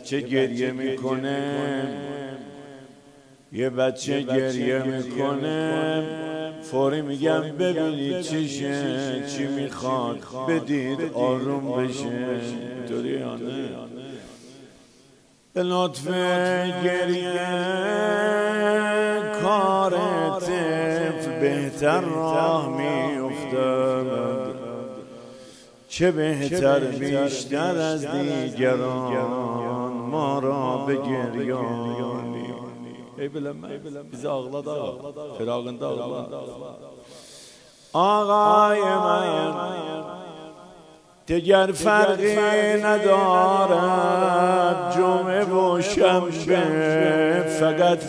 چه گریه میکنه، یه بچه گریه میکنه، فوری میگم ببینید چیشه، چی میخواد بدید آروم بشه. اینطوری یا نه؟ به لطف گریه کار طفل بهتر راه میافتد، چه بهتر بیشتر از دیگران ما را به گریانی. ای بلم bizi ağladı firağında ağla. آقای من دیگر فرقی ندارد جمعه و شنبه، فقط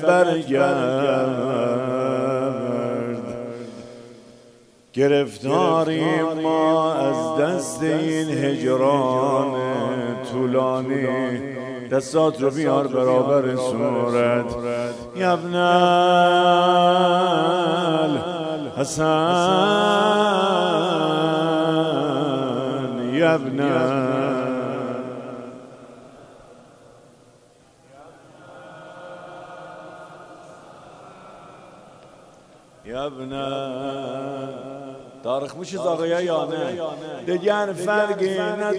برگرد. گرفتاریم ما از دست این هجران طولانی، دستات رو بیار برابر صورت. یبن الحسن یبن darıxmışız ağaya yani. Diğer فرقی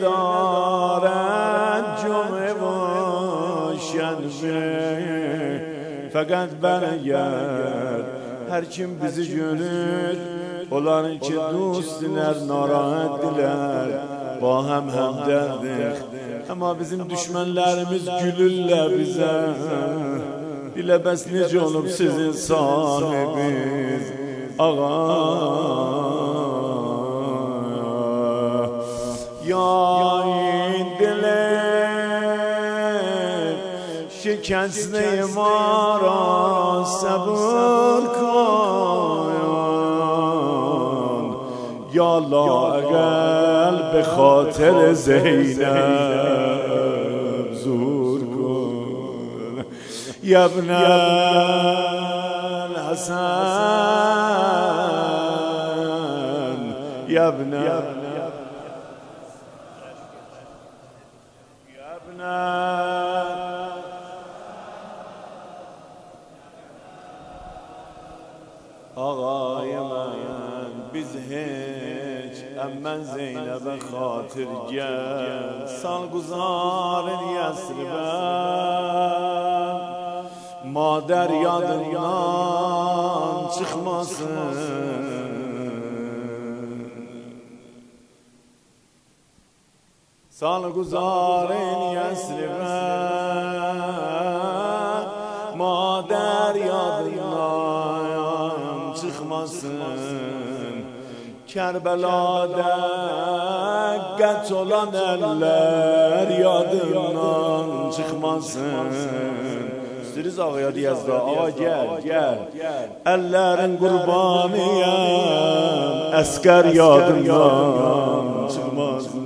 ندارد جمعه و şenbe، fakat برگرد. Her kim bizi görür onların ki dostlar narahatdiler، با هم همدرdik. Ama bizim düşmanlarımız gülürler bize. Dilə bəs necə olub sizin sahibiniz ağa? Ya این دل شکسته ما را صبر کن، یا لااقل به خاطر زینب زور کن. یبن الحسن یبن آقای من biz hiç امن زینب خاطر گرد سالگزار یثربه، مادر yadından çıkmasın. سالگزار یثربه، مادر yadından çıkmasın. Kerbela'da qət olan eller yadından çıkmasın. İstiriz ağaya diyazda, ağa gel. Ellerin kurbanıyım, əskər yadından çıkmasın.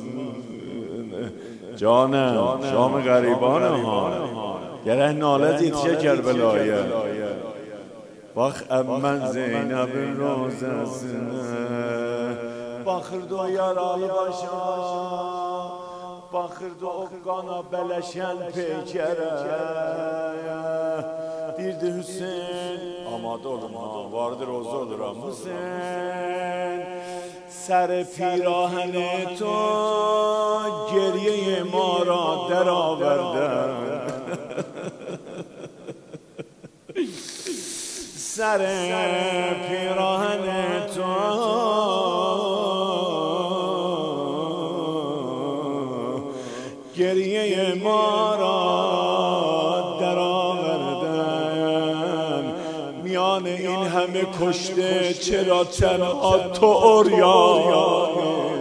جانم شام غریبان ها گره نالت یتیه کربلایه باخ امن زینب روزسine bakırdı o yaralı başa, bakırdı o kana beleşen peykere. Dirdi Hüseyin amada olun ha, vardır ozu olur ha Hüseyin. سر پیراهن تو گریه ما را در آوردن، سر پیراهن تو گریه ما را در آوردن. میان این همه کشته چرا تنها تو اوریانی؟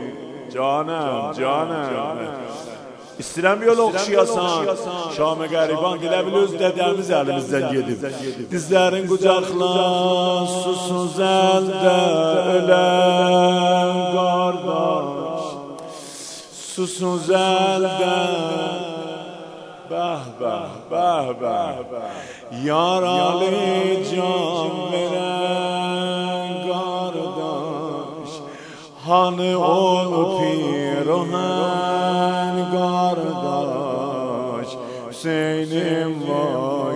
Canım İstirəm yol oxşayasan Şam-ı qəriban dilə bil öz dədəmiz əlimizdən gedib. Dizlərin qucaqla susuz əldə ölən qardaş, susuz əldə bəh yaralı can verən qardaş, hanı o pirohan qardaş. حسینیم وای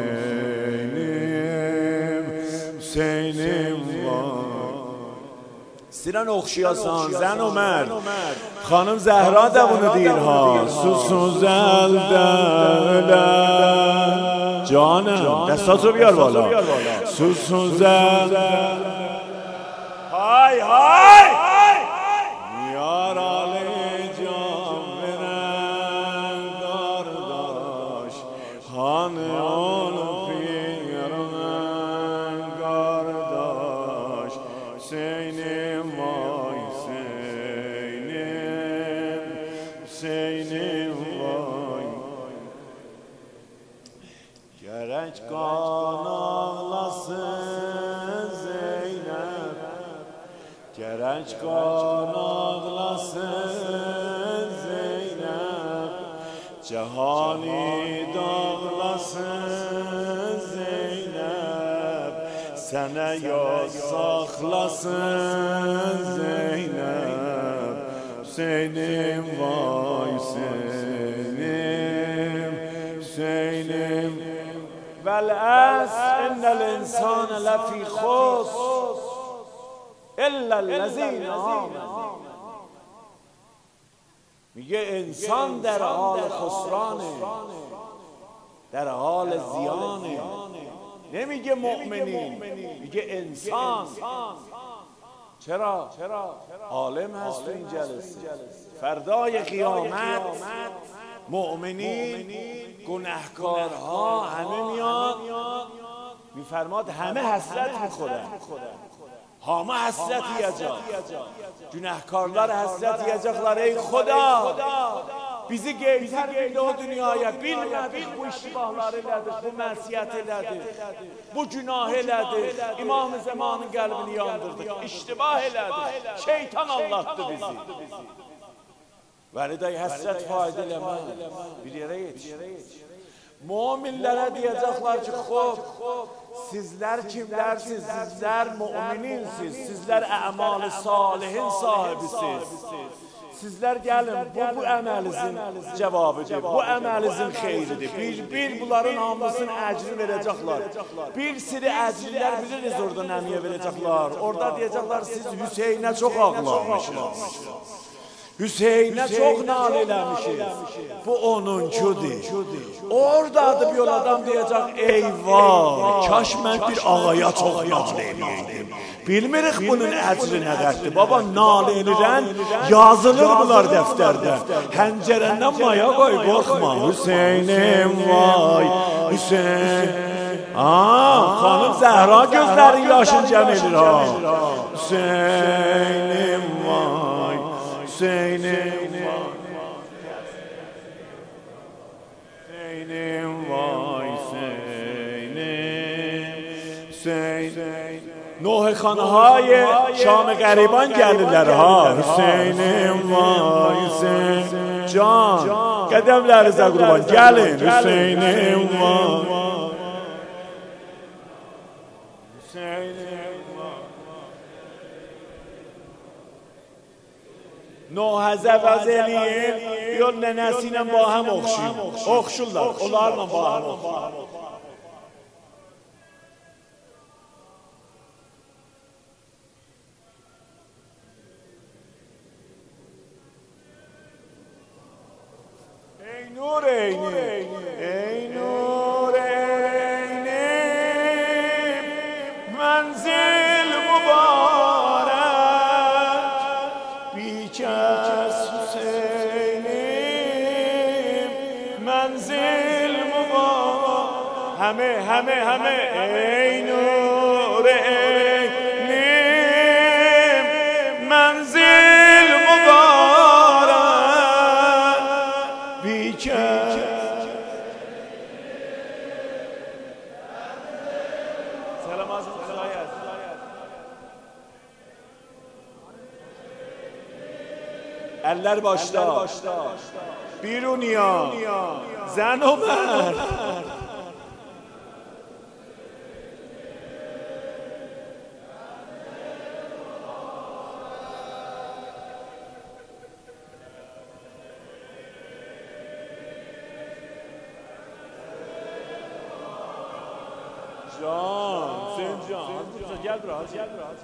حسینیم حسینیم وای. سیران اخشیاسان زن و مرد خانم زهرا دوون دیرها سوزل دلم جانم دستاتو بیار بالا سوزل های های یار آل جان برن دارداش خانه آنو پیرمن گارداش حسینیم وای حسینیم حسینیم وای. gerek kan ağlasın Zeynep gerek kan ağlasın Zeynep cehani dağlasın Zeynep sana yol saklasın Zeynep Hüseyin'im vay Hüseyin'im Hüseyin'im والعصر إن الإنسان لفي خسر إلا الذين آمنوا. میگه انسان در حال خسرانه، در حال زیانه. نمیگه مؤمنین، میگه انسان. چرا؟ عالم هست تو این جلسه. فردای قیامت مؤمنین گناهکارها همه میان، میفرماد همه حسرت میخورن. همه حسرت yiyecek. Günahkarlar hasret yiyecekler. Ey Xuda, bizi getirdin o dünyaya. Bilmedik bu iştibahlar elədik, bu məsiyət elədik, bu günah elədik. İmam-ı Zamanın qəlbini yandırdık, iştibah elədik. Şeytan Allah'tı bizi. Vəliday həsrət fayda eləmə, bir yerə yetiş. Müminlərə deyəcəklər ki, xob, sizlər kimlərsiniz? Sizlər mümininsiz, sizlər əmal-i salihin sahibisiz. Sizlər gəlin, bu əməlinizin cavabıdır, bu əməlinizin xeyridir. Bir bunların hamısının əcrini verəcəklər. Bir siri əcrilər biliriz orada nəmiyə verəcəklər. Orada deyəcəklər, siz Hüseynə çox ağlamışsınız. Hüseyn'e çok nal eləmişiz. Bu onuncudur. Oradadır bir adam diyecek, eyvah, kaş mən bir ağaya çok nal eləyəydim. Bilmirik bunun əcri nə qəddir. Baba, nal eləyən yazılır bunlar dəftərdə. Həncərəndən maya qoy, qorxma. Hüseynim vay, Hüseyn. Xanım Zəhra gözlərin yaşın cəm edir ha. Hüseynim vay, Hüseynim vay, Hüseynim vay, Hüseynim. Nohxanahay Şam-ı Qəriban gəlirlər ha. Hüseynim vay, Hüseyn. Can, qədəmlərinizə qurban, gəlin. Hüseynim vay, Hüseynim vay. Nohəzə vəz eləyir, yol nənəsi ilə bahəm oxşuyur. Oxşurlar, onlarla bahəm oxşuyur. Ey nur eyni, ey nur eyni, mənzil mübarək, bikəs Hüseynim, mənzil mübarək. Həmə, ey nur eynim, mənzil mübarək, bikəs. Selam azim Kırayet. Eller başta. Biruniya. Zən o mərd. Can, Hüseyin Can. Gel biraz, gel biraz.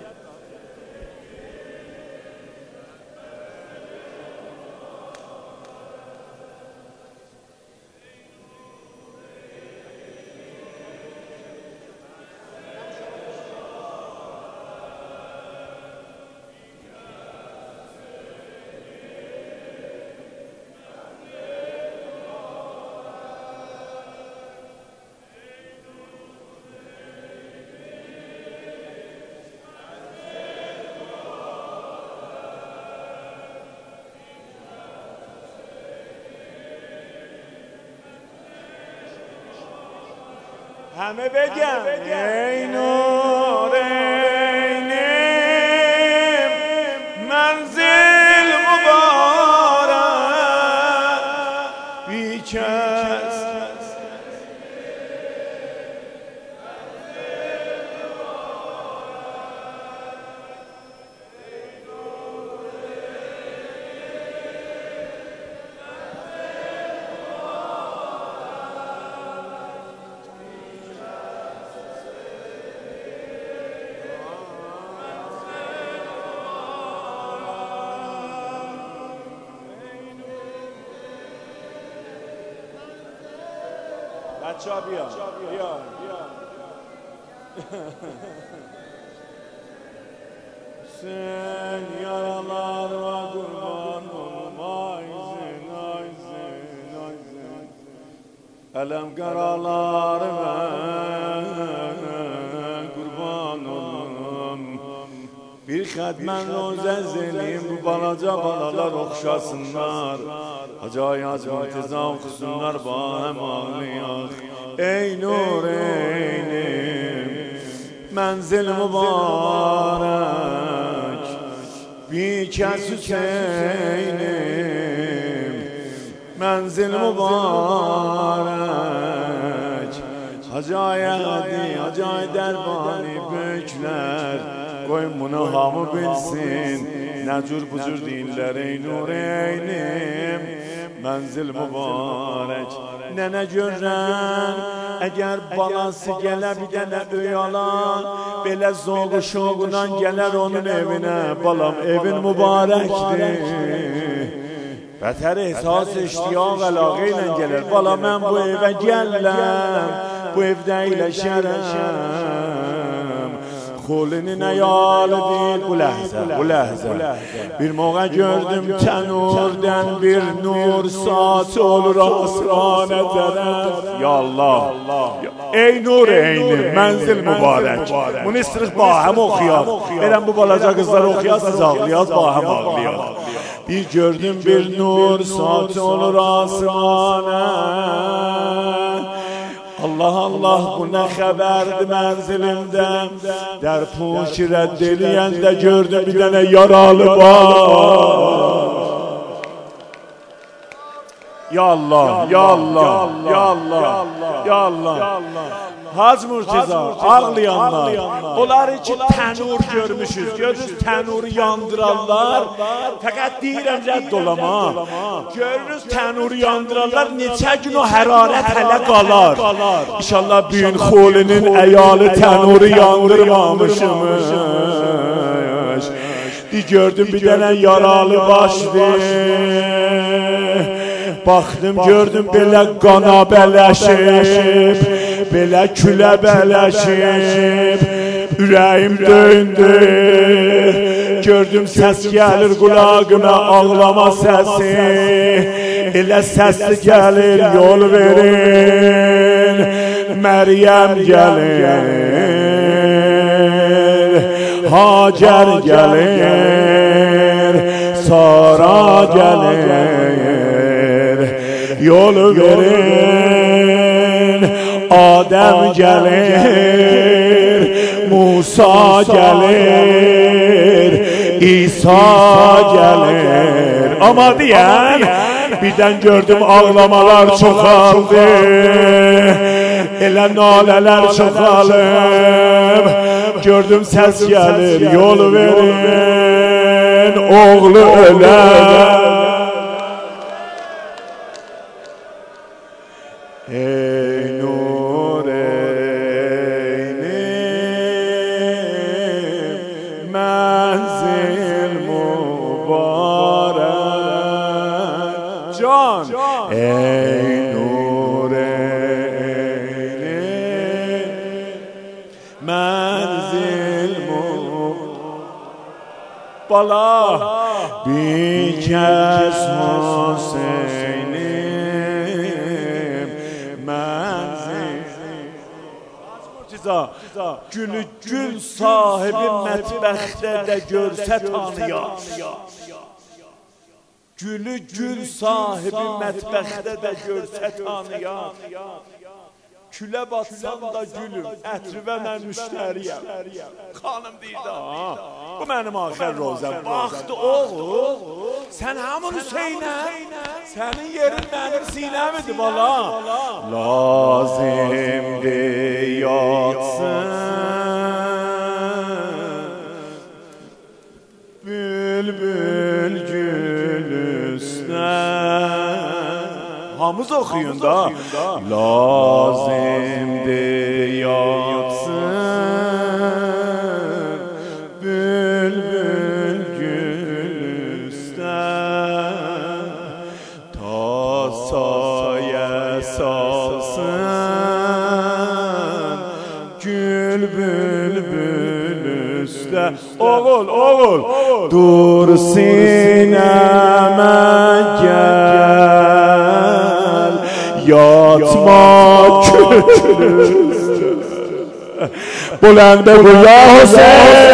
همه بگم ای نور عینیم منزل مبارک بی کس بچه ها بیا sen yaralarıma kurban olum ayzin ayzin ayzin elem karalarıma kurban olum bir xətmən rozə zelim bu balaca balalar oxşasınlar acayaz mürteza oxusunlar ba həm ağlayaq ey nur eynim mənzil mübarək bir kəs Hüseynim mənzil mübarək acayı dərbani böyüklər qoyun bunu hamı bilsin nə cür bu cür deyirlər ey nur eynim mənzil mübarək nənə görən əgər balası gələ bir dənə öyalan belə zoğu şoğundan gələr onun evinə balam evin mübarəkdir bətər ehsas iştiyaq əlaqə ilə gələr bala mən bu evə gələm bu evdə iləşərəm Kulinin ayalı değil bu ləhzə bir moğa gördüm tənurdən bir nur saat olur asmana tərəf ya Allah ey nur eynim mənzil mübarək bunu istirik bahəm oxuyaq verəm bu balaca qızlar oxuyaq siz ağlayaq bahəm ağlayaq bir gördüm bir nur saat olur asmana Allah Allah bu nə xəbərdir mənzilimdə der puşi rədd eləyəndə gördüm bir dənə yaralı var Ya Allah Ya Allah Ya Allah Ya Allah Hac Murtiza ağlayanlar onlar için tənur görmüşüz görürüz tənuru yandırarlar fəqət deyirəm rədd olama görürüz tənuru yandırarlar neçə gün o hərarət hələ qalar İnşallah büyün xolinin əyalı tənuru yandırmamışmış gördüm bir dənə yaralı başdır Baxdım gördüm belə qana bələşib Belə külə bələşib Ürəyim döyündü Gördüm səs gəlir qulağıma ağlama səsi Elə səsli gəlir yol verin Məryəm gəlir Hacər gəlir Sara gəlir Yol verin Adem gəlir Musa gəlir İsa gəlir Ama deyən birdən gördüm ağlamalar çoxaldı Elə nalələr çoxalıb Gördüm səs gəlir yol verin Oğlu ölər Ey nur eynim بالا بی کس حسینیم منزل گülü gül sahibi mətbəxtdə də görsə tanıya gülü gül sahibi mətbəxtdə də görsə tanıya külə batsam da gülüm ətrivə mən müştəriyəm xanım deyir də bu mənim axir rozəm baxdı oğul sən hamın Hüseynə sənin yerin mənim sinəmidir bala lazimdir yatsın bülbül gül üstə hamız oxuyun da lazimdir yatsın bülbül gül üstə ta sayə salsın gül bülbül üstə oğul dur sinəmə gəl yatma külüstü Bulende bu ya Hüseyin